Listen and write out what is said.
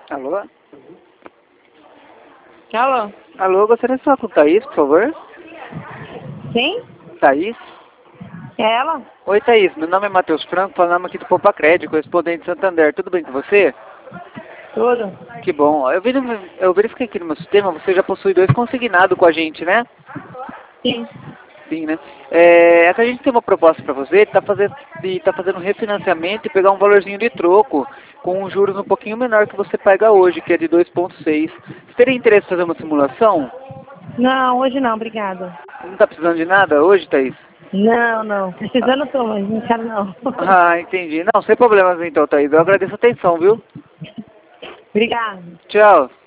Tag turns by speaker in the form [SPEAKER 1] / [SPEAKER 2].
[SPEAKER 1] Alô?
[SPEAKER 2] Alô?
[SPEAKER 1] Alô, gostaria de falar com o Thaís, por favor?
[SPEAKER 2] Quem?
[SPEAKER 1] Thaís?
[SPEAKER 2] É ela?
[SPEAKER 1] Oi, Thaís. Meu nome é Matheus Franco, falando aqui do Poupa Crédito, correspondente de Santander. Tudo bem com você?
[SPEAKER 2] Tudo.
[SPEAKER 1] Que bom. Eu verifiquei aqui no meu sistema, você já possui 2 consignados com a gente, né?
[SPEAKER 2] Sim.
[SPEAKER 1] Sim, né? É que a gente tem uma proposta para você, tá fazendo um refinanciamento e pegar um valorzinho de troco com juros um pouquinho menor que você paga hoje, que é de 2,6. Você teria interesse em fazer uma simulação?
[SPEAKER 2] Não, hoje não, obrigada.
[SPEAKER 1] Não tá precisando de nada hoje, Thaís?
[SPEAKER 2] Não, não. Precisando tô, mas não quero não.
[SPEAKER 1] Ah, entendi. Não, sem problemas então, Thaís. Eu agradeço a atenção, viu?
[SPEAKER 2] Obrigada.
[SPEAKER 1] Tchau.